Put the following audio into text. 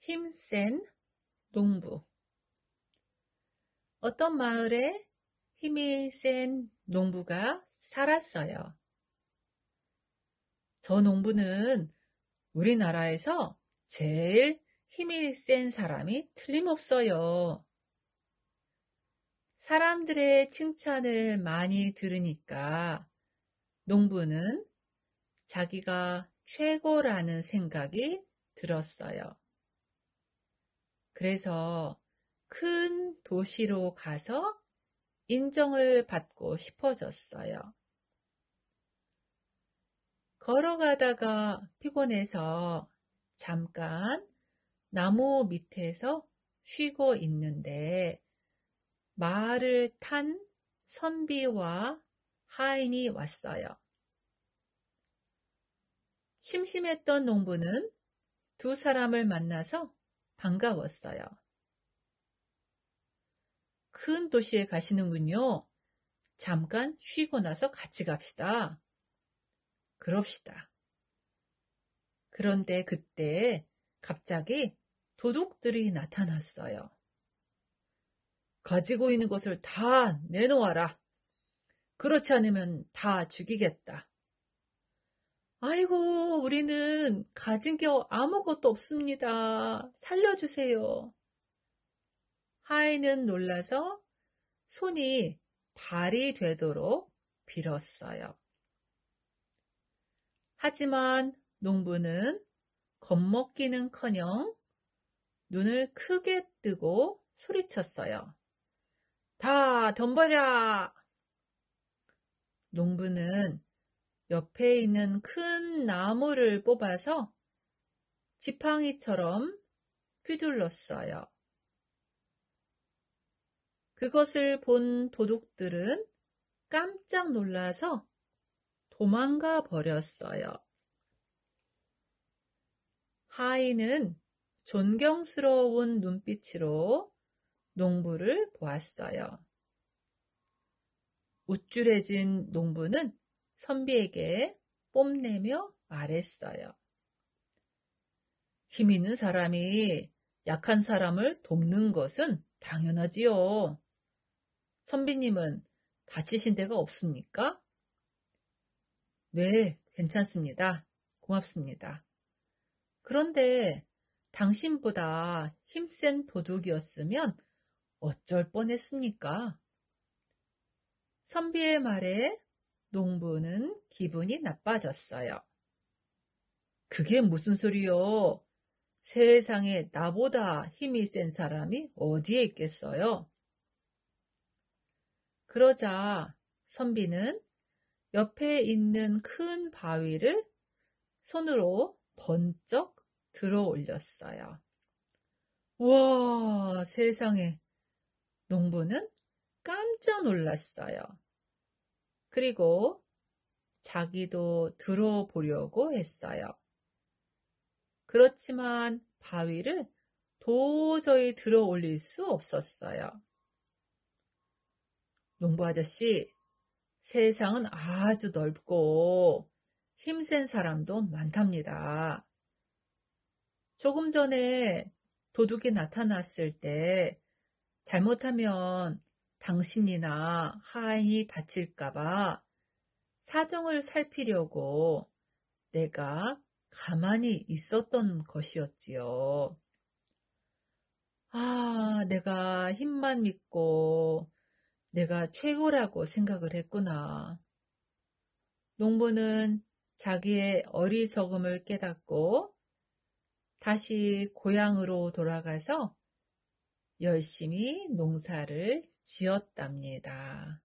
힘센 농부. 어떤 마을에 힘이 센 농부가 살았어요. 저 농부는 우리나라에서 제일 힘이 센 사람이 틀림없어요. 사람들의 칭찬을 많이 들으니까 농부는 자기가 최고라는 생각이 들었어요. 그래서 큰 도시로 가서 인정을 받고 싶어졌어요. 걸어가다가 피곤해서 잠깐 나무 밑에서 쉬고 있는데 말을 탄 선비와 하인이 왔어요. 심심했던 농부는 두 사람을 만나서 반가웠어요. 큰 도시에 가시는군요. 잠깐 쉬고 나서 같이 갑시다. 그럽시다. 그런데 그때 갑자기 도둑들이 나타났어요. 가지고 있는 것을 다 내놓아라. 그렇지 않으면 다 죽이겠다. 아이고, 우리는 가진 게 아무것도 없습니다. 살려주세요. 하인은 놀라서 손이 발이 되도록 빌었어요. 하지만 농부는 겁먹기는커녕 눈을 크게 뜨고 소리쳤어요. 다 덤벼라! 농부는 옆에 있는 큰 나무를 뽑아서 지팡이처럼 휘둘렀어요. 그것을 본 도둑들은 깜짝 놀라서 도망가 버렸어요. 하인은 존경스러운 눈빛으로 농부를 보았어요. 우쭐해진 농부는 선비에게 뽐내며 말했어요. 힘 있는 사람이 약한 사람을 돕는 것은 당연하지요. 선비님은 다치신 데가 없습니까? 네, 괜찮습니다. 고맙습니다. 그런데 당신보다 힘센 도둑이었으면 어쩔 뻔했습니까? 선비의 말에 농부는 기분이 나빠졌어요. 그게 무슨 소리요? 세상에 나보다 힘이 센 사람이 어디에 있겠어요? 그러자 선비는 옆에 있는 큰 바위를 손으로 번쩍 들어 올렸어요. 우와, 세상에. 농부는 깜짝 놀랐어요. 그리고 자기도 들어보려고 했어요. 그렇지만 바위를 도저히 들어 올릴 수 없었어요. 농부 아저씨, 세상은 아주 넓고 힘센 사람도 많답니다. 조금 전에 도둑이 나타났을 때 잘못하면 당신이나 하인이 다칠까봐 사정을 살피려고 내가 가만히 있었던 것이었지요. 내가 힘만 믿고 내가 최고라고 생각을 했구나. 농부는 자기의 어리석음을 깨닫고 다시 고향으로 돌아가서 열심히 농사를 지었답니다.